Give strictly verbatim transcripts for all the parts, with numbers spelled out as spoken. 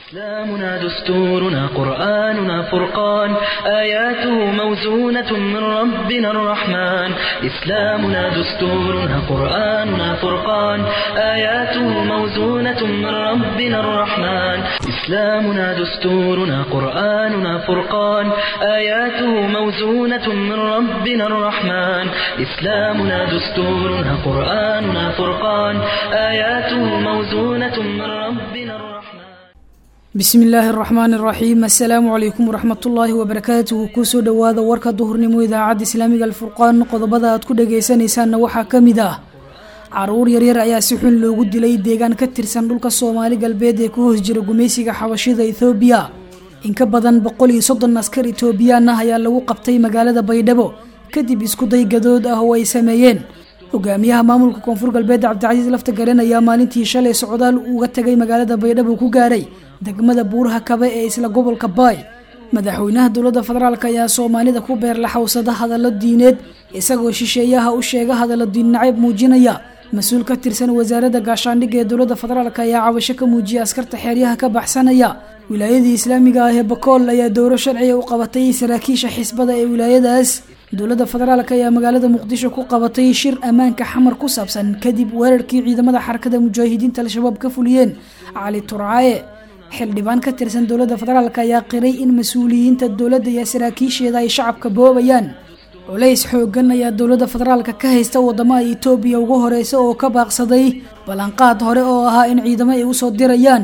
إسلامنا دستورنا قرآننا فرقان آياته موزونة من ربنا الرحمن إسلامنا دستورنا قرآننا فرقان آياته موزونة من ربنا الرحمن إسلامنا دستورنا قرآننا فرقان آياته موزونة من ربنا الرحمن إسلامنا دستورنا قرآننا فرقان آياته موزونة من ربنا الرحمن بسم الله الرحمن الرحيم السلام عليكم ورحمة الله وبركاته كوسو دوادا وركا ظهرنمو إذاعة إسلامية الفرقان قضبدا aad ku dhageysaneysaan waxa kamid ah caruur yar yar ayaa si xun loogu dilay deegaan ka tirsan dhulka Soomaali galbeed ee ku hoos jira gumeysiga xabashida Itoobiya in ka badan boqol iyo soddon askar Itoobiyaan ah ayaa lagu qabtay magaalada Baydhabo kadib isku day gadood ah oo ay sameeyeen hogaamiyaha maamulka koonfur galbeed Cabdicasiis Lafta Galeen ayaa maalintii shalay socdaal uga tagay magaalada Baydhabo ku gaaray degmada Buuraha Kabe ee isla gobolka Baay madaxweynaha dowladda federaalka ayaa Soomaalida ku beer la xawsada hadallo diineed isagoo shisheeyaha u sheega hadallo diin nacayb muujinaya mas'uul ka tirsan wasaaradda gaashaandhigga ee dowladda federaalka ayaa cabasho ka muujiyay askarta xeeryaha ka baxsanaya wilaayada islaamiga ah ee Bakool ayaa dowro sharci u qabatay saraakiisha xisbada ee wilaayadaas dowladda federaalka ayaa magaalada Muqdisho ku qabatay shir amaanka xamar ku saabsan kadib weerarkii ciidamada xarakada mujaahidiinta al-shabaab ka fuliyeen Ali Turaaye xildhibaan ka tirsan dowladda federaalka ayaa qiray in mas'uuliyiinta dowladda iyo saraakiisheeda ay shacabka boobayaan culays xoogan ayaa dowladda federaalka ka haysta wadamada Itoobiya ugu horeysa oo ka baaqsaday balanqaad hore oo ahaa in ciidamo ay u soo dirayaan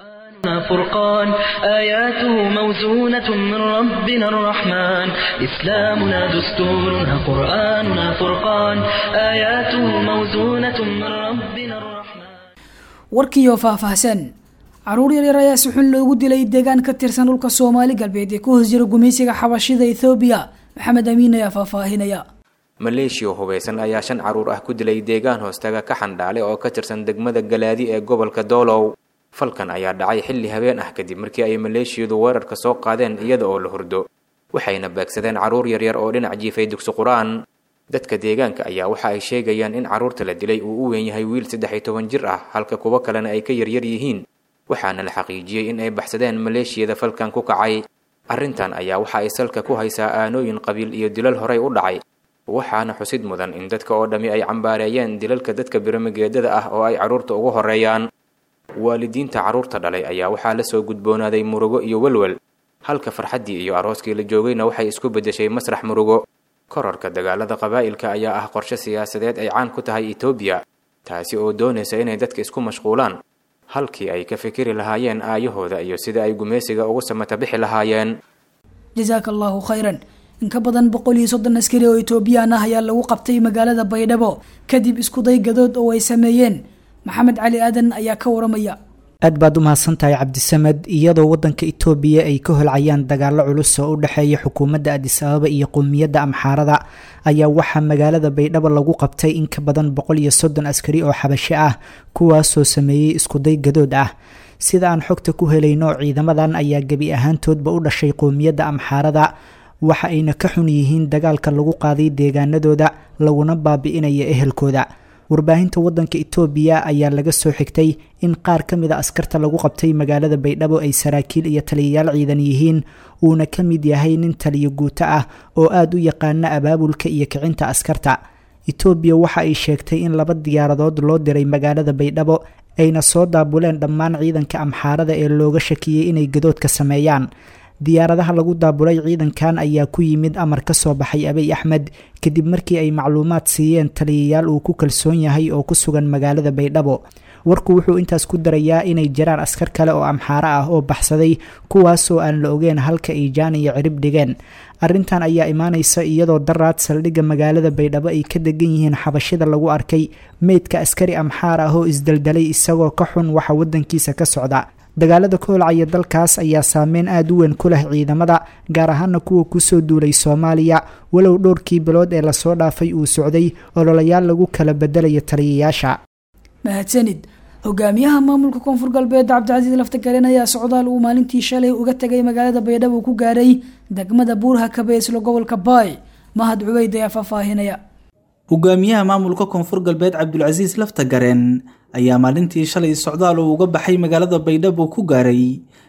فرقان آياته موزونة من ربنا الرحمن إسلامنا دستورنا قرآننا فرقان آياته موزونة من ربنا الرحمن warkiyo faahfaahsan caruur yar yar ayaa si xun loogu dilay deegaan ka tirsan dhulka Soomaali galbeed ee ku hoos jira gumeysiga xabashida Itoobiya Maxamed Amiin ayaa faahfaahinaya Maleeshiya hubeysan ayaa shan caruur ah ku dilay deegaan hoostaga ka xandhaale oo ka tirsan degmada Galaadi ee gobolka Doolow falkan ayaa dhacay xilli habeen ah kadib markii ay maleeshiyadu weerarka soo qaadeen iyada oo la hurdo waxayna baagsadeen caruur yar yar oo dhinac jiifay dugsi quraan dadka deegaanka ayaa waxa ay sheegayaan in caruurta la dilay uu u weyn yahay wiil saddex iyo toban jir ah halka kuwa kalena ay ka yar yar yihiin waxaana la xaqiijiyay in ay baxsadeen maleeshiyada falkan ku kacay arrintan ayaa waxa ay salka ku haysaa aanooyin qabiil iyo dilal horey u dhacay waxaana xusid mudan in dadka oo dhami ay cambaareeyeen dilalka dadka biramageedada ah oo ay caruurta ugu horeeyaan waalidiinta caruurta dhalay ayaa waxaa la soo gudboonaaday murugo iyo walwal halka farxadii iyo arooskii la joogayna waxay isku bedeshay masrax murugo kororka dagaalada qabaa'ilka ayaa ah qorshe siyaasadeed ay caan ku tahay Itoobiya taasi oo doonaysa inay dadka isku mashquulaan halkii ay ka fikiri lahaayeen aayahooda iyo sida ay gumeysiga ugu samata bixi lahaayeen jazaakallahu khayran in ka badan boqol iyo soddon askari oo Itoobiyaan ah ayaa lagu qabtay magaalada Baydhabo kadib isku day gadood oo ay sameeyeen Maxamed Cali Aadan ayaa ka waramaya aad baad u mahadsantahay Cabdisamed iyadoo wadanka Itoobiya ay ka holcayaan dagaalo culus oo u dhaxeeya xukuumadda Addis Ababa iyo qowmiyadda Amxaarada ayaa waxa magaalada Baydhabo lagu qabtay in ka badan boqol iyo soddon askari oo xabasho ah kuwaas oo sameeyay isku day gadood ah sida aan xogta ku helayno ciidamadan ayaa gabi ahaantoodba u dhashay qowmiyadda Amxaarada waxa ayna ka xun yihiin dagaalka lagu qaaday deegaanadooda laguna baabi'inayo ehelkooda warbaahinta wadanka Itoobiya ayaa laga soo xigtay in qaar kamid ah askarta lagu qabtay magaalada Baydhabo ay saraakiil iyo taliyayaal ciidan yihiin uuna kamid yahay nin taliyo guuta ah oo aad u yaqaan abaabulka iyo kicinta askarta Itoobiya waxa ay sheegtay in laba diyaaradood loo diray magaalada Baydhabo ayna soo daabuleen dhammaan ciidanka Amxaarada ee looga shakiyay inay gadood ka sameeyaan diyaaradaha lagu daabulay ciidankan ayaa ku yimid amar ka soo baxay Abiy Ahmed kadib markii ay macluumaad siiyeen taliyayaal uu ku kalsoon yahay oo ku sugan magaalada Baydhabo warku wuxuu intaas ku darayaa inay jiraan askar kale oo Amxaara ah oo baxsaday kuwaas oo aan la ogeyn halka ay jaan iyo cirib dhigeen arrintan ayaa imaanaysa iyadoo daraad saldhigga magaalada Baydhabo ay ka degan yihiin xabashida lagu arkay meydka askari Amxaar ah oo isdaldalay isagoo ka xun waxa wadankiisa ka socda dagaalada ka holcaya dalkaas ayaa saameyn aad u weyn ku leh ciidamada gaar ahaan kuwa ku soo duulay Soomaaliya walow dhowrkii bilood ee la soo dhaafay uu socday ololayaal lagu kala bedelayo taliyayaasha mahadsanid hogaamiyaha maamulka koonfur galbeed Cabdicasiis Lafta Galeen ayaa socdaal uu maalintii shalay uga tagay magaalada Baydhabo ku gaaray degmada Buuraha Kabe ee isla gobolka Baay Mahad Cubeyd ayaa faahfaahinaya hogaamiyaha maamulka koonfur galbeed Cabdicasiis Lafta Galeen ayaa maalintii shalay socdaal uu uga baxay magaalada Baydhabo ku gaaray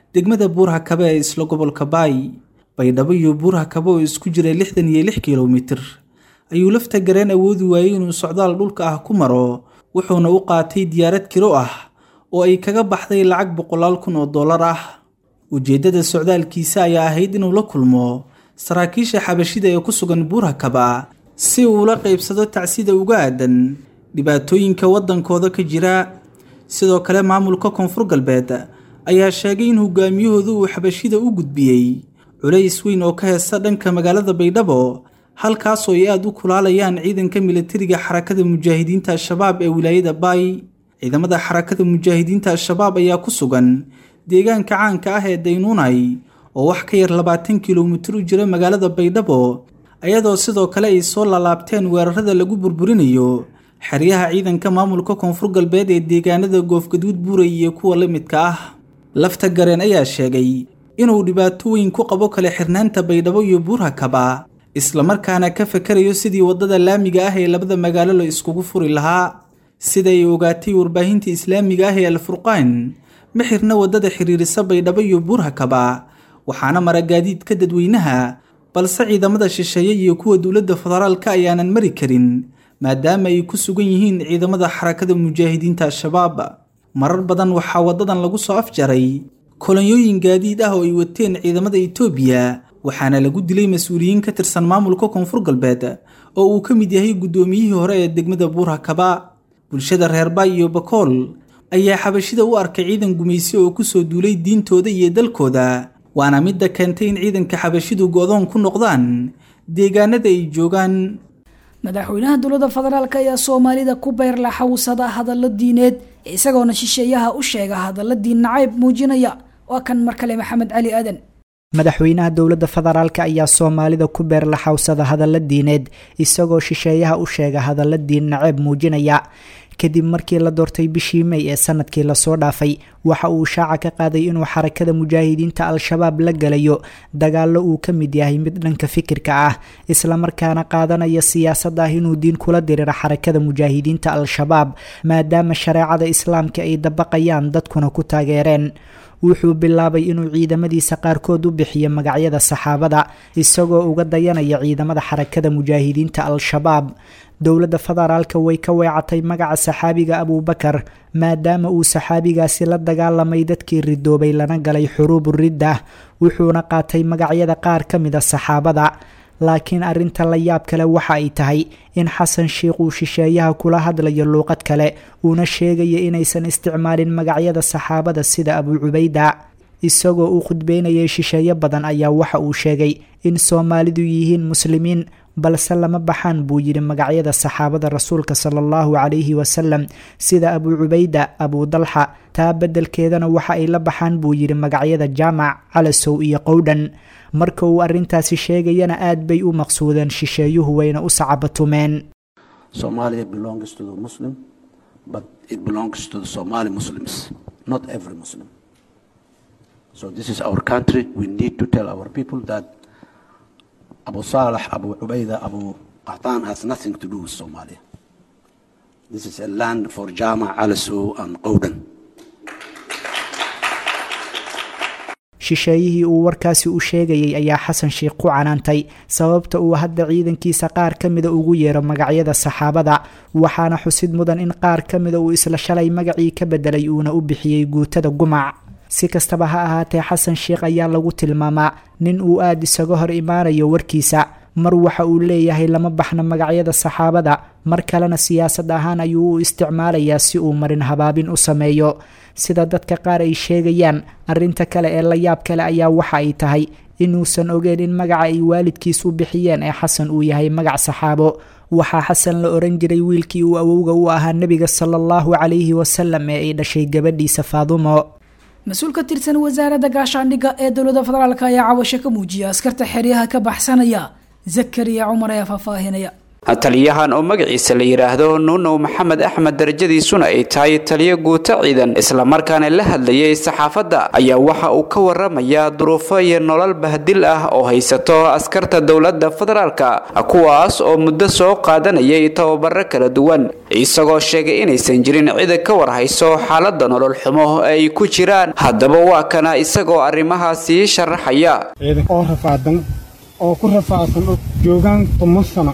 degmada Buur-Hakaba ee isla gobolka Baay. Baydhabo iyo Buur-Hakaba oo isku jira lixdan iyo lix kiiloomitir ayuu lafta gareen awoodi waayay inuu socdaal dhulka ah ku maro, wuxuuna u qaatay diyaarad kiro ah oo ay kaga baxday lacag boqolaal kun oo dollar ah. ujeedada socdaalkiisa ayaa ahayd inuu la kulmo saraakiisha xabashida ee ku sugan Buur-Hakaba si uu la qaybsado tacsida uga aadan dhibaatooyinka wadankooda ka jira. sidoo kale maamulka Koonfur Galbeed ayaa sheegay in hogaamiyahoodu uu xabashida u gudbiyay culays weyn oo ka heesta dhanka magaalada Baydhabo, halkaas oo ay aad u kulaalayaan ciidanka militariga xarakada mujaahidiinta Al-Shabaab ee wilaayada Baay. ciidamada xarakada mujaahidiinta Al-Shabaab ayaa ku sugan deegaanka caanka ah ee Daynunay oo wax ka yar labaatan kiiloomitir u jira magaalada Baydhabo, ayadoo sidoo kale ay soo laalaabteen weerarada lagu burburinayo xeryaha ciidanka maamulka Koonfur Galbeed ee deegaanada Goofgaduud, Buuray iyo kuwa la midka ah. lafta gareen ayaa sheegay inuu dhibaato weyn ku qabo kala xirnaanta Baydhabo iyo Buur-Hakaba, isla markaana ka fakarayo sidii wadada laamiga ah ee labada magaalo la iskugu furi lahaa. sida ay ogaatay warbaahinta islaamiga ah ee Al-Furqaan, ma xirna wadada xiriirisa Baydhabo iyo Buur-Hakaba, waxaana mara gaadiidka dadweynaha, balse ciidamada shisheeye iyo kuwa dowladda federaalka ayaanan mari karin maadaama ay ku sugan yihiin ciidamada xarakada mujaahidiinta Al-Shabaab. marar badan waxaa wadadan lagu soo afjaray kolonyooyin gaadiid ah oo ay wateen ciidamada Itoobiya, waxaana lagu dilay mas'uuliyiin ka tirsan maamulka Koonfur Galbeed oo uu ka mid yahay gudoomiyihii hore ee degmada Buur-Hakaba. bulshada reer Baay iyo Bakool ayaa xabashida u arkay ciidan gumaysi oo ku soo duulay diintooda iyo dalkooda, waana mid keentay in ciidanka xabashidu go'doon ku noqdaan deegaanada ay joogaan. madaxweynaha dowladda federaalka ayaa Soomaalida ku beer la xawsada hadallo diineed isagoona shisheeyaha u sheega hadallo diin nacayb muujinaya. waa kan mar kale Maxamed Cali Aadan. madaxweynaha dowladda federaalka ayaa Soomaalida ku beer la xawsada hadallo diineed isagoo shisheeyaha u sheega hadallo diin nacayb muujinaya. kadib markii la doortay bishii May ee sanadkii la soo dhaafay, waxa uu shaaca ka qaaday inuu xarakada mujaahidiinta Al-Shabaab la galayo dagaallo uu ka mid yahay mid dhanka fikirka ah, isla markaana qaadanaya siyaasad ah inuu diin kula diriro xarakada mujaahidiinta Al-Shabaab maadaama shareecada islaamka ay dabaqayaan dadkuna ku taageereen. wuxuu bilaabay inuu ciidamadiisa qaarkood u bixiyo magacyada saxaabada isagoo uga dayanaya ciidamada xarakada mujaahidiinta Al-Shabaab. dowladda federaalka way ka weecatay magaca saxaabiga Abuubakar maadaama uu saxaabigaasi la dagaalamay dadkii ridoobay lana galay xuruubu ridda, wuxuuna qaatay magacyada qaar ka mid a saxaabada. laakiin arrinta la yaab kale waxa ay tahay in xasan sheikh uu shisheeyaha kula hadlayo luuqad kale, uuna sheegaya inaysan isticmaalin magacyada saxaabada sida Abu Cubayda. isagoo uu khudbeynayay shisheeye badan ayaa waxa uu sheegay in Soomaalidu yihiin muslimiin, balse lama baxaan buu yidhi magacyada saxaabada rasuulka sallallahu calayhi wasallam sida Abu Cubayda, Abu Dalxa. taa beddelkeedana waxa ay la baxaan buu yidhi magacyada Jaamac, Calasow iyo Qowdhan. marka uu arrintaasi sheegayana aad bay u maqsuudeen shisheeyuhu wayna u sacabatumeen. Somalia belongs to the Muslim, but it belongs to the Somali Muslims, not every Muslim. So this is our country. We need to tell our people that Abu Saleh, Abu Ubaida, Abu Qahtan has nothing to do with Somalia. This is a land for Jama, Alasu and Qowdan. shisheeyihii uu warkaasi u sheegayay ayaa xasan sheikh ku canaantay sababta uu hadda ciidankiisa qaar ka mida ugu yeero magacyada saxaabada, waxaana xusid mudan in qaar ka mida uu isla shalay magacii ka bedelay uuna u bixiyey guutada gumac. si kastaba ha ahaatee xasan sheikh ayaa lagu tilmaamaa nin uu aad isaga hor imaanayo warkiisa. mar waxa uu leeyahay lama baxna magacyada saxaabada, mar kalena siyaasad ahaan ayuu u isticmaalayaa si uu marin habaabin u sameeyo. sida dadka qaar ay sheegayaan, arrinta kale ee la yaab kale ayaa waxa ay tahay inuusan ogeyn in magaca ay waalidkiis u bixiyeen ee xasan uu yahay magac saxaabo. waxaa xasan la oran jiray wiilkii uu awowga u ahaa nebiga sala allahu calayhi wasalam ee ay dhashay gabadhiisa Faadumo. mas-uul ka tirsan wasaaradda gaashaandhigga ee dowladda federaalka ayaa cawasho ka muujiyay askarta xeryaha ka baxsanaya. Zakariya Cumar ayaa faahfaahinaya. taliyahan oo magaciisa la yiraahdo Nuno Maxamed Axmed darajadiisuna ay tahay taliye guuta ciidan isla markaana la hadlayay saxaafadda ayaa waxa uu ka waramayaa duruufo iyo nolol bahdil ah oo haysato askarta dawladda federaalka kuwaas oo muddo soo qaadanayay tababaro kala duwan isagoo sheegay inaysan jirin cid ka warhayso xaaladda nolol xumo ay ku jiraan haddaba waa kana isagoo arrimahaasi sharaxaya oo rafaadan oo ku rafaadsan joogan toban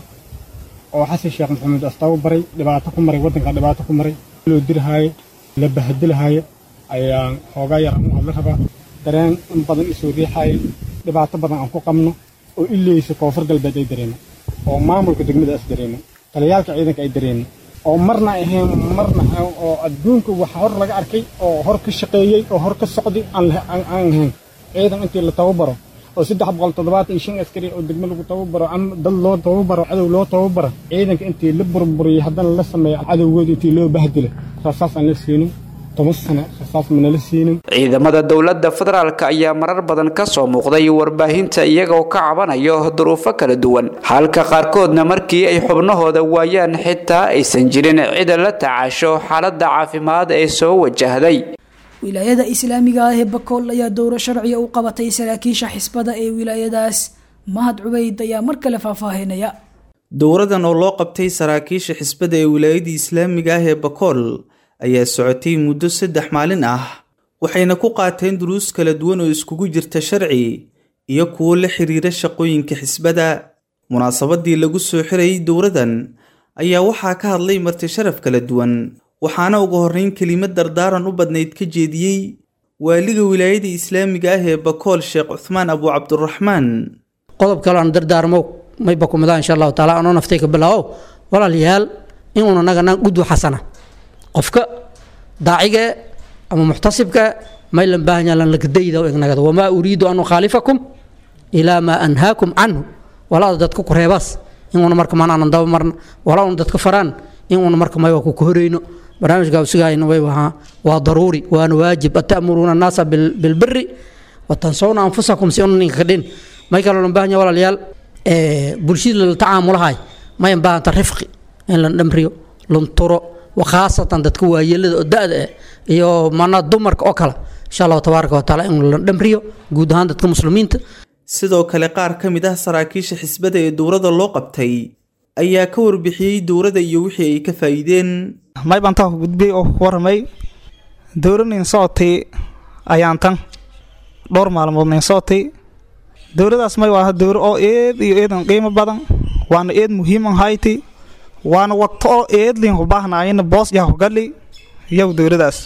oo xasan sheekh maxamed astaw baray dhibaato ku maray wadanka dhibaato ku maray loo dirhaay la bahdilahay ayaan hooga yar aan la raba dareen in badan isoo riixay dhibaato badan aan ku qabno oo ilayso koonfur galbeed ay dareemo oo maamulka degmada as dareemo taliyaalka ciidanka ay dareemo oo marna ahayn marna oo adduunka waxa hor laga arkay oo hor ka shaqeeyay oo hor ka socday aan aan ahayn ciidan intii la tababaro oo saddex boqol toddobaatan iyo shan askari oo degmo lagu tababaro ama dad loo tababaro cadow loo tababaro ciidanka intii la burburiyay haddana la sameeyo cadowgooda intii loo bahdilay rasaas aan la siinin toban sano rasaas mana la siinin ciidamada dawladda federaalka ayaa marar badan ka soo muuqday warbaahinta iyagoo ka cabanayo duruufo kala duwan halka qaarkoodna markii ay xubnahooda waayaan xitaa aysan jirin cid la tacaasho xaaladda caafimaad ee soo wajahday wilaayada islaamiga ah ee Bakool ayaa dowro sharciya u qabatay saraakiisha xisbada ee wilaayadaas Mahad Cubayd ayaa mar kale faahfaahinaya dowradan oo loo qabtay saraakiisha xisbada ee wilaayada islaamiga ah ee Bakool ayaa socotay muddo saddex maalin ah waxayna ku qaateen duruus kala duwan oo iskugu jirta sharci iyo kuwo la xiriira shaqooyinka xisbada munaasabadii lagu soo xiray dowradan ayaa waxaa ka hadlay marti sharaf kala duwan waxaana ugu horreyn kelimad dardaaran u badnayd ka jeediyey waaliga wilaayada islaamiga ah ee Bakool Sheekh Uthman Abu Abdurrahman qodob kale aan dardaarmo may bakumada insha Allah taala aan naftay ka bilaaw walaalayaal in uu naga gudbo xasana qofka daaciga ama muhtasibka may lan baahan yalan la gadayda oo ignaga wama uriidu an khalifakum ila ma anhaakum anhu wala dadku ku reebas in uu marka maana daba marna wala uu dadka faraan in uu marka may ku horeyno barnaamijka usigayna way waxa waa daruuri waa waajib atamuruna an-nasa bil birri wa tansawna anfusakum si unnin kadin may kala lan baahan walaalayaal ee bulshada la tacaamulahay may baahan tarifqi in la dhamriyo lunturo وخاصة dadka waayelada oo daada iyo mana dumarka oo kala insha Allah tabaaraka wa taala in la dhamriyo guud ahaan dadka muslimiinta sidoo kale qaar ka mid ah saraakiisha xisbada ee dowladda loo qabtay ayaa ka warbixiyay dowladda iyo wixii ay ka faa'iideen may banta gudbay oo warmay dowladda in socotay ayaan tan dhowr maalmood in socotay dowladdaas may waa dowlad oo eed iyo eedan qiimo badan waana eed muhiim ah hayti وانا وقت او ايدلين وباهنا عين بوس يا قالي يا دورداس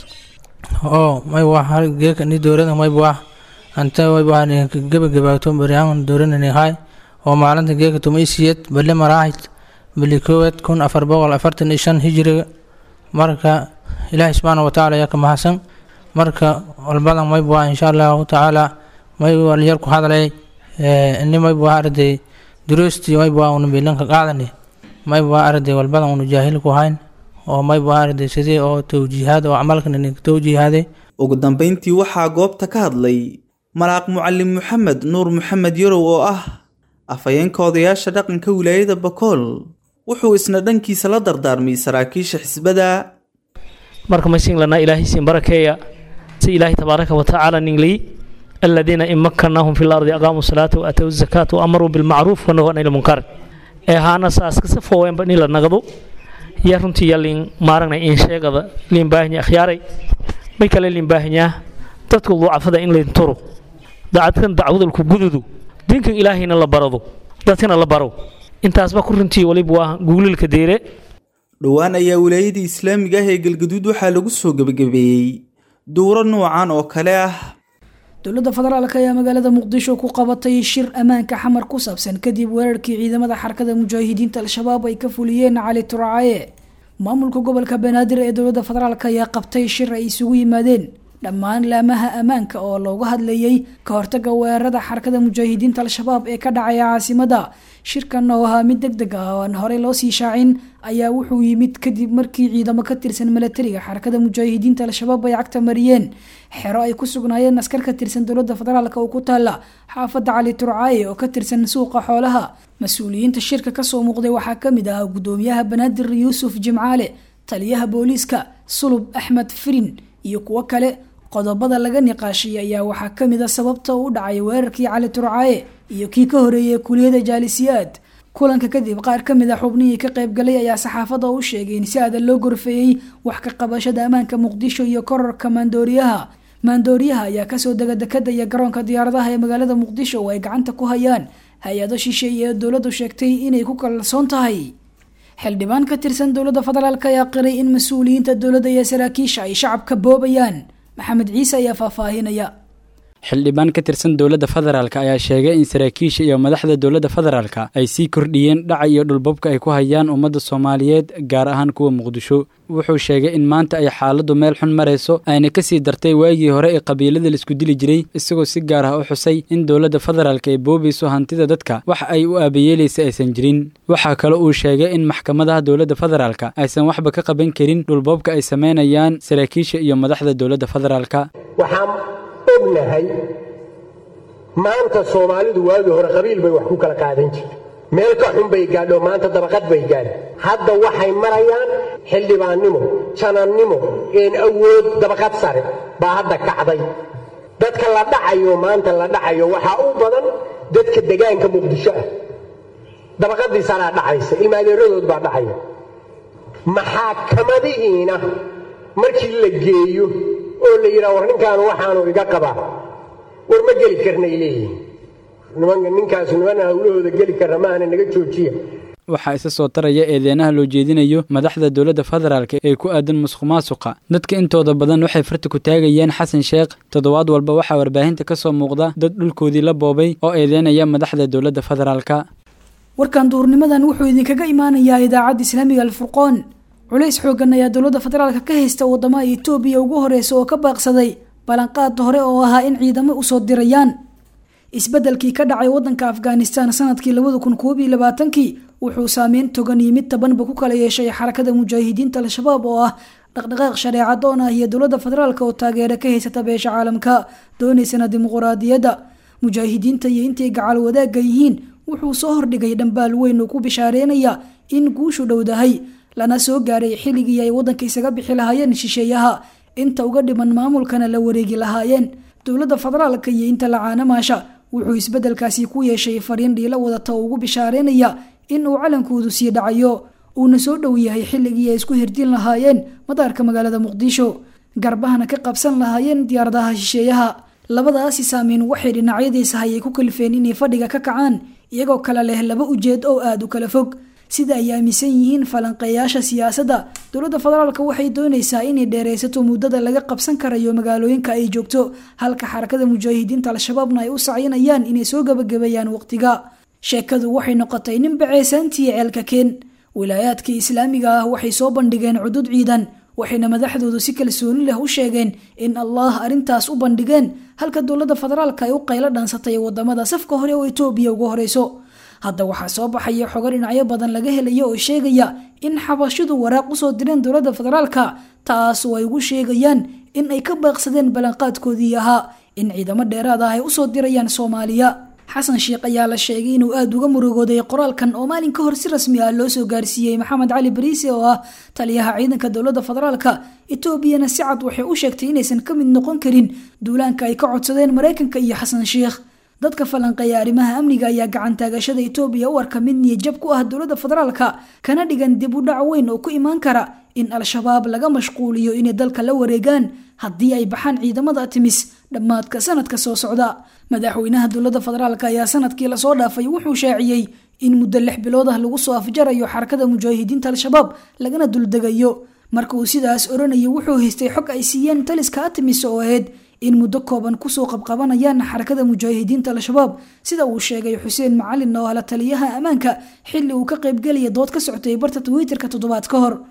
او ما يوحى جيك اني دورنا ما يبوح انت ما يبوح اني جب جباتهم بريان دورنا نهاي وما علنت جيك تميسيت بل ما راحت بلي كويت كون افر بوغل افرت نيشان هجري مركا الهي سبحانه وتعالى ياك محسن مركا والبلد ما يبوح ان شاء الله تعالى ما يبوح ليركو هذا لي اني ما يبوح اردي دروستي ما يبوح ونبيلنك قاعدني ما يبغى أرد والبلد ونجاهل كوهين أو ما يبغى أرد سيدي أو توجيهات أو عملك إنك توجيه هذه. وقدام بنتي وحى قوبتا كهدلي ملاك معلم محمد نور محمد يرو وآه أفاين كوضياش رقن كولايدا بكل وحو إسندنكي سلادر دارمي سراكيش حسبدا مركم يسين لنا إلهي سين بركية سي إلهي تبارك وتعالى نيلي الذين إن مكناهم في الأرض أقاموا الصلاة وأتوا الزكاة وأمروا بالمعروف ونهوا عن المنكر ee haana saas ka safooyen bani la nagado ya runtii yalin maaragna in sheegada liin baahnya akhyaaray may kale liin baahnya dadku ducafada in leen turo daacadkan dacwadul ku gududu dinkan ilaahina la barado dadkana la baro intaasba ku runtii waliba waa guulilka deere dhawaan ayaa wilaayada islaamiga ah ee galgaduud waxaa lagu soo gabagabeeyay dowro noocan oo kale ah dowladda federaalka ayaa magaalada muqdisho ku qabatay shir amaanka xamar ku saabsan kadib weerarkii ciidamada xarakada mujaahidiinta al-shabaab ay ka fuliyeen cali turaaye maamulka gobolka banaadir ee dowladda federaalka ayaa qabtay shir ay isugu yimaadeen dhammaan laamaha ammaanka oo loogu hadlayay ka hortaga weerarada xarakada mujaahidiinta al-shabaab ee ka dhacaya caasimada. shirkan oo ahaa mid deg deg ah oo aan horey loo sii shaacin ayaa wuxuu yimid kadib markii ciidamo ka tirsan milatariga xarakada mujaahidiinta al-shabaab ay cagta mariyeen xero ay ku sugnaayeen askar ka tirsan dowladda federaalk oo ku taala xaafadda cali turcaaye oo ka tirsan suuqa xoolaha. mas-uuliyiinta shirka kasoo muuqday waxaa kamid ah gudoomiyaha banaadir yuusuf jimcaale, taliyaha booliiska sulub axmed firin iyo kuwo kale. qodobada laga niqaashay ayaa waxaa kamid a sababta u dhacay weerarkii cali turcaaye iyo kii ka horeeyay kuliyada jaalisiyaad. kulanka kadib qaar kamid a xubnihii ka qaybgalay ayaa saxaafadda u sheegay in si adan loo gorfeeyey wax ka qabashada ammaanka muqdisho iyo kororka maandooriyaha. maandooriyaha ayaa kasoo dega dekada iyo garoonka diyaaradaha ee magaalada muqdisho oo ay gacanta ku hayaan hay-ado shisheeye ee dowladdu sheegtay inay ku kalsoon tahay. xildhibaan ka tirsan dowladda federaalk ayaa qiray in mas-uuliyiinta dowladda iyo saraakiisha ay shacabka boobayaan. maxamed ciise ayaa faahfaahinaya. xildhibaan ka tirsan dowladda federaalk ayaa sheegay in saraakiisha iyo madaxda dowladda federaalk ay sii kordhiyeen dhaca iyo dhulbabka ay ku hayaan ummadda soomaaliyeed gaar ahaan kuwa muqdisho. wuxuu sheegay in maanta ay xaaladdu meel xun marayso ayna kasii dartay waagii hore ee qabiilada laisku dili jiray, isagoo si gaar ah u xusay in dowladda federaalk ay boobayso hantida dadka wax ay u aabayeelaysa aysan jirin. waxaa kale uu sheegay in maxkamadaha dowladda federaalk aysan waxba ka qaban karin dhulbabka ay sameynayaan saraakiisha iyo madaxda dowladda federaalk. ognahay maanta Soomaalidu waagii hore qabiil bay wax ku kala qaadan jirtay, meel ka xun bay gaadho, maanta dabaqad bay gaadhay. hadda waxay marayaan xildhibaannimo, janannimo, een awood dabaqad sare baa hadda kacday. dadka la dhacayo maanta la dhacayo waxaa u badan dadka deegaanka muqdisho ah. dabaqadii sare dhacaysa, ilmaadeeradood baa dhacaya. maxakamadihiina markii la geeyo oo la yiraahdo war ninkaan waxaanu iga qabaa war ma geli karnay leeyihiin nimanka ninkaas nimanka hawlahooda geli karna maana naga joojiya. waxaa isa soo taraya eedeynaha loo jeedinayo madaxda dowladda federaalk ee ku aadan musuqmaasuqa. dadka intooda badan waxay farta ku taagayeen xasan sheekh. toddobaad walba waxaa warbaahinta kasoo muuqda dad dhulkoodii la boobay oo eedeynaya madaxda dowladda federaalk. warkan duurnimadan wuxuu idinkaga imaanayaa idaacadda islaamiga alfurqoon. culays xoogan ayaa dowladda federaalka ka haysta wadamaha Itoobiya ugu horeysa oo ka baaqsaday balanqaad hore oo ahaa in ciidamo u soo dirayaan. isbedelkii ka dhacay wadanka Afghanistan sanadkii labada kun koob iyo labaatan-kii wuxuu saameyn togan yimid tabanba ku kala yeeshay xarakada mujaahidiinta al-shabaab oo ah dhaqdhaqaaq shareecad oo ah iyo dowladda federaalka oo taageero ka haysata beesha caalamka doonaysana dimuqraadiyadda. mujaahidiinta iyo intay gacal wadaagga yihiin wuxuu soo hordhigay dhambaal weyn oo ku bishaareynaya in guushu dhowdahay lana soo gaaray xilligii ay wadanka isaga bixi lahaayeen shisheeyaha, inta uga dhiman maamulkana la wareegi lahaayeen. dowladda federaalka iyo inta la caanamaasha wuxuu isbedelkaasi ku yeeshay fariin dhiilo wadata oo ugu bishaareynaya in uu calankoodu sii dhacayo uuna soo dhow yahay xilligii ay isku hirdin lahaayeen madaarka magaalada muqdisho, garbahana ka qabsan lahaayeen diyaaradaha shisheeyaha. labadaasi saameyn waxay dhinacyadiisa hayay ku kalifeen inay fadhiga ka kacaan iyagoo kala leh laba ujeed oo aada u kala fog. sida ay aaminsan yihiin falanqeeyaasha siyaasadda, dowladda federaalka waxay doonaysaa inay dheeraysato muddada laga qabsan karayo magaalooyinka ay joogto, halka xarakada mujaahidiinta al-shabaabna ay u sacinayaan inay soo gabagabeeyaan waqtiga. sheekadu waxay noqotay nin baceysaantii ceelka keen. wilaayaadka islaamiga ah waxay soo bandhigeen cudud ciidan, waxayna madaxdoodu si kalsooni leh u sheegeen in Allah arintaas u bandhigeen, halka dowladda federaalka ay u qaylo dhansatay wadamada safka hore oo Itoobiya ugu horeyso. hadda waxaa soo baxaya xogo dhinacyo badan laga helayo oo sheegaya in xabashidu waraaq u soo direen dowladda federaalka, taas oo ay ugu sheegayaan in ay ka baaqsadeen balanqaadkoodii ahaa in ciidamo dheeraad ah ay u soo dirayaan Soomaaliya. xasan sheekh ayaa la sheegay inuu aad uga murugooday qoraalkan oo maalin ka hor si rasmi ah loo soo gaarsiiyey maxamed cali bariise oo ah taliyaha ciidanka dowladda federaalka. Itoobiyana si cad waxay u sheegtay inaysan ka mid noqon karin duulaanka ay ka codsadeen Mareykanka iyo xasan sheekh. dadka falanqeeya arrimaha amniga ayaa gacan taagashada Itoobiya u arka mid niyad ku ah dowladda federaalka, kana dhigan dib u dhac weyn oo ku imaan kara in al-shabaab laga mashquuliyo inay dalka la wareegaan haddii ay baxaan ciidamada Artemis dhammaadka sanadka soo socda. madaxweynaha dowladda federaalka ayaa sanadkii la soo dhaafay wuxuu shaaciyay in muddo lix bilood ah lagu soo afjarayo xarakada mujaahidiinta al-shabaab lagana duldegayo. marka uu sidaas oranayo wuxuu haystay xog ay siiyeen taliska Artemis oo ahayd in muddo kooban kusoo qabqabanayaan xarakada mujaahidiinta al-shabaab, sida uu sheegay Xuseen Macalin oo la taliyaha ammaanka xilli uu ka qaybgelaya dood ka socotay barta Twitter-ka toddobaad ka hor.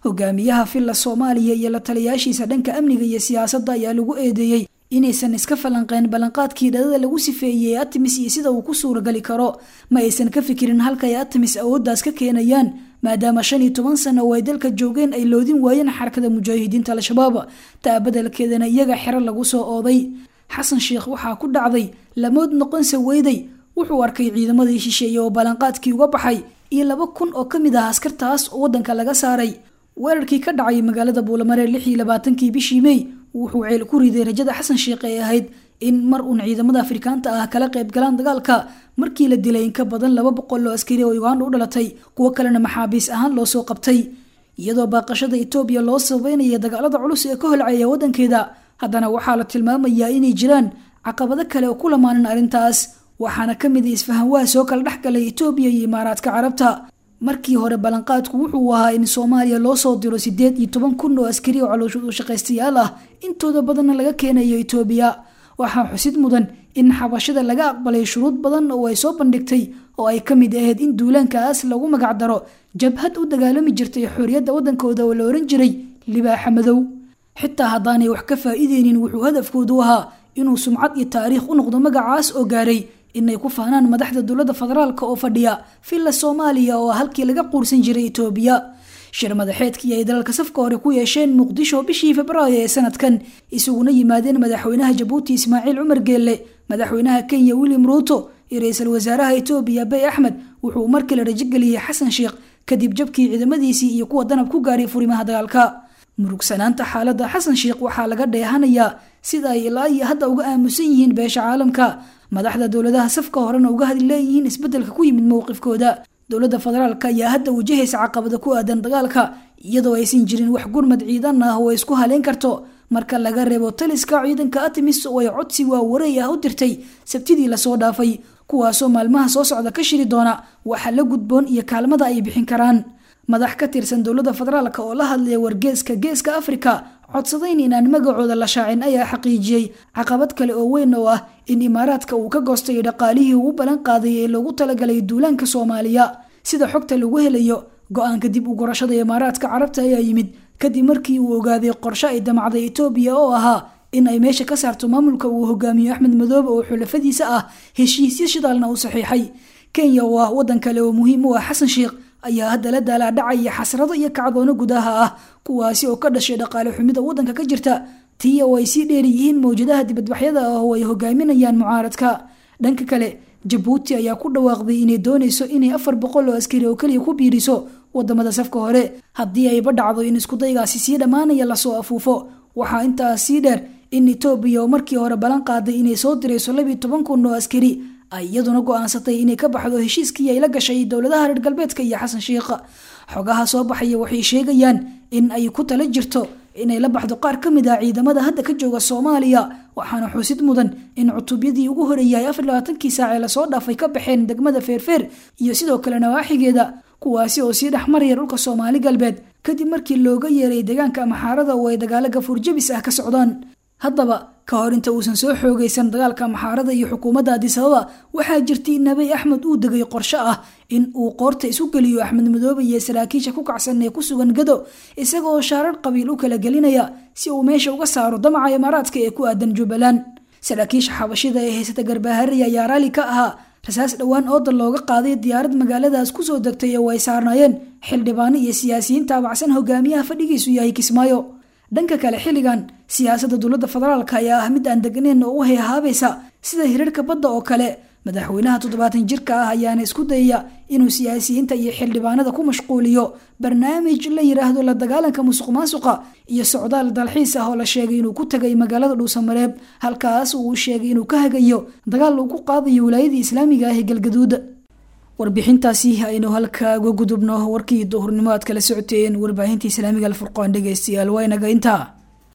hogaamiyaha filla soomaaliya iyo la taliyaashiisa dhanka amniga iyo siyaasadda ayaa lagu eedeeyey inaysan iska falanqeen ballanqaadkii dhadada lagu sifeeyey Artemis iyo sida uu ku suuragali karo ma aysan ka fikirin halka ay Artemis awooddaas ka keenayaan maadaama shan iyo toban sano oo ay dalka joogeen ay loodin waayeen xarakada mujaahidiinta al-shabaab taa beddelkeedana iyaga xiro lagu soo ooday xasan sheekh waxaa ku dhacday lamood noqon saweyday wuxuu arkay ciidamadii shisheeye oo ballanqaadkii uga baxay iyo laba kun oo ka mid ah askartaas oo waddanka laga saaray weerarkii ka dhacay magaalada Buulamare lix iyo labaatankii bishii May wuxuu ceel ku riday rajada xasan sheekh ee ahayd in mar uun ciidamada Afrikaanta ah kala qayb galaan dagaalka markii la dilay in ka badan laba boqol oo askari oo Uganda u dhalatay kuwa kalena maxaabiis ahaan loo soo qabtay iyadoo baaqashada Itoobiya loo sabaynayay dagaalada culus ee ka holcaya wadankeeda haddana waxaa la tilmaamayaa inay jiraan caqabado kale oo ku lamaanan arrintaas waxaana ka mid ah isfahan waa soo kala dhaxgalay Itoobiya iyo Imaaraadka Carabta markii hore ballanqaadku wuxuu ahaa in Soomaaliya loo soo diro sideed iyo toban kun oo askari oo calooshood u shaqaystayaal ah intooda badan laga keenayo Itoobiya waxaa xusid mudan in xabashada laga aqbalay shuruud badan oo ay soo bandhigtay oo ay ka mid ahayd in duulaankaas lagu magac daro jabhad u dagaalami jirtay xorriyadda wadankooda oo la oran jiray libaaxa madow xitaa haddaanay wax ka faa'iideynin wuxuu hadafkoodu ahaa inuu sumcad iyo taariikh u noqdo magacaas oo gaaray inay ku faanaan madaxda dowladda federaalka oo fadhiya filla Soomaaliya oo halkii laga quursan jiray Itoobiya shir madaxeedkii ay dalalka safka hore ku yeesheen Muqdisho bishii Febraayo ee sanadkan isuguna yimaadeen madaxweynaha Jabuuti Ismaaciil Cumar Geelle madaxweynaha Kenya William Ruto iyo ra'iisul wasaaraha Itoobiya Abiy Ahmed wuxuu markii la rajageliyay xasan sheekh kadib jabkii ciidamadiisii iyo kuwa danab ku gaaray furimaha dagaalka murugsanaanta xaaladda xasan sheekh waxaa laga dheehanayaa sida ay ilaa iyo hadda uga aamusan yihiin beesha caalamka madaxda dowladaha safka horena uga hadli leeyihiin isbeddelka ku yimid mowqifkooda dowladda federaalka ayaa hadda wajahaysa caqabada ku aadan dagaalka iyadoo aysan jirin wax gurmad ciidan ah oo ay isku haleyn karto marka laga reebo taliska ciidanka Artemis oo ay codsi waa wareey ah u dirtay sabtidii la soo dhaafay kuwaasoo maalmaha soo socda ka shiri doona waxa la gudboon iyo kaalmada ay bixin karaan madax ka tirsan dowladda federaalka oo la hadlay wargeeska geeska Afrika codsadayn inaan magacooda la shaacin ayaa xaqiijiyay caqabad kale oo weyn oo ah in Imaaraadka uu ka goostay dhaqaalihii uu balan qaaday ee lagu talagalay duulaanka Soomaaliya sida xogta lagu helayo go'aanka dib u gurashada Imaaraadka Carabta ayaa yimid kadib markii uu ogaaday qorshe ay damacday Itoobiya oo ahaa in ay meesha ka saarto maamulka uu hogaamiyo Axmed Madoobe oo xulafadiisa ah heshiisyo shidaalna uu saxiixay Kenya waa wadan kale oo muhiim u ah xasan sheekh ayaa hadda la daalaa dhacay xasrado iyo kacdoono gudaha ah kuwaasi oo ka dhashay dhaqaale xumida wadanka ka jirta tii oo ay si dheer yihiin mowjadaha dibadbaxyada ah oo ay hogaaminayaan mucaaradka dhanka kale Jabuuti ayaa ku dhawaaqday inay doonayso inay afar boqol oo askari oo kaliya ku biiriso wadamada safka hore haddii ay ba dhacdo in isku daygaasi sii dhamaanaya la soo afuufo waxaa intaas sii dheer in Itoobiya oo markii hore balan qaaday inay soo dirayso laba iyo toban kun oo askari ay iyaduna go'aansatay inay ka baxdo heshiiskii ay la gashay dowladaha reer galbeedka iyo xasan sheekh xogaha soo baxaya waxay sheegayaan in ay ku tala jirto inay la baxdo qaar ka mid ah ciidamada hadda ka jooga Soomaaliya waxaana xusid mudan in cutubyadii ugu horeeyay afar iyo labaatan saac ee la soo dhaafay ka baxeen degmada Feerfeer iyo sidoo kale nawaaxigeeda kuwaasi oo si dhaxmaraya dhulka Soomaali galbeed kadib markii looga yeeray deegaanka Maxaarada oo ay dagaalo gafuur jabis ah ka socdaan haddaba ka hor inta uusan soo xoogaysan dagaalka Maxaarada iyo xukuumadda Addis Ababa waxaa jirtay in Abiy Ahmed uu degay qorshe ah in uu qoorta isu geliyo Axmed Madoobe iyo saraakiisha ku kacsan ee ku sugan Gado isagoo shaarar qabiil u kala gelinaya si uu meesha uga saaro damaca Imaaraadka ee ku aadan Jubbaland saraakiisha xabashida ee haysata Garbaharey ayaa raali ka ahaa rasaas dhawaan oo dal looga qaaday diyaarad magaaladaas ku soo degtay oo ay saarnaayeen xildhibaan iyo siyaasiyiin taabacsan hogaamiyaha fadhigiisu yahay Kismaayo dhanka kale xiligan siyaasadda dowladda federaalka ayaa ah mid aan degnayn oo u hayhaabaysa sida hirarka badda oo kale madaxweynaha toddobaatan jirka ah ayaana isku dayaya inuu siyaasiyiinta iyo xildhibaanada ku mashquuliyo barnaamij la yiraahdo la dagaalanka musuqmaasuqa iyo socdaal dalxiis ah oo la sheegay inuu ku tagay magaalada Dhuusamareeb halkaas uu sheegay inuu ka hagayo dagaal uu ku qaadayo wilaayada islaamiga ah ee Galgaduud warbixintaasi aynu halka uga gudubno warkii duhurnimo aad kala socoteen warbaahinta islaamiga Al Furqaan dhageystayaal waynaga intaa